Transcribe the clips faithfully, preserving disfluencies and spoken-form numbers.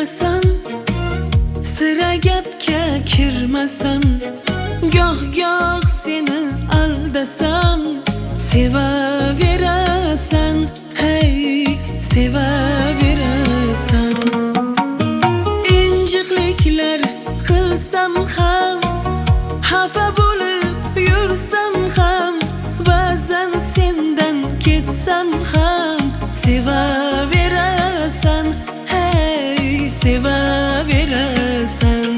bilmasan, sira gapga kirmasan, goh goh seni aldasam, sevaverasan, hey, sevaverasan. İnjiqliklar qilsam ham, xafa bo'lib yursam ham, ba'zan sendan ketsam ham, sevaverasan, hey, sevaverasan.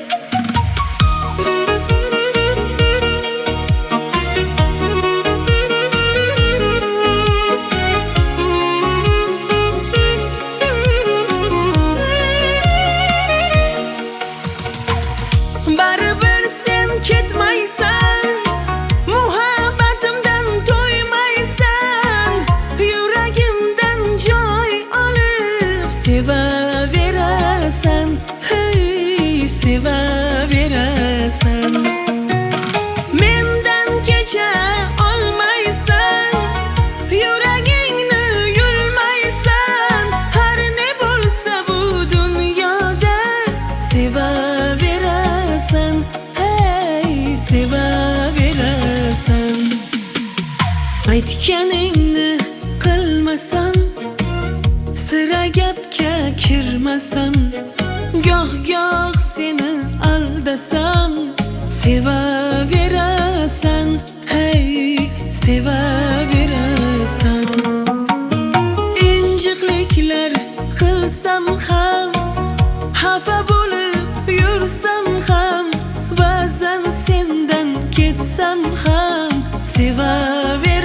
Baribir sen ketmaysan, muhabbatimdan to'ymaysan, yuragimdan joy olib sevaverasan, hey, sevaverasan. Mendan kecha olmaysan, yuragingni yulmaysan, har ne bo'lsa bu dunyoda sevaverasan, hey, sevaverasan. Aytganingni qilmasam, sira gapga kirmasam, goh goh seni aldasam, sevaverasan, hey, sevaverasan. İnjiqliklar qilsam ham, xafa bo'lib yursam ham, ba'zan sendan ketsam ham, sevaverasan.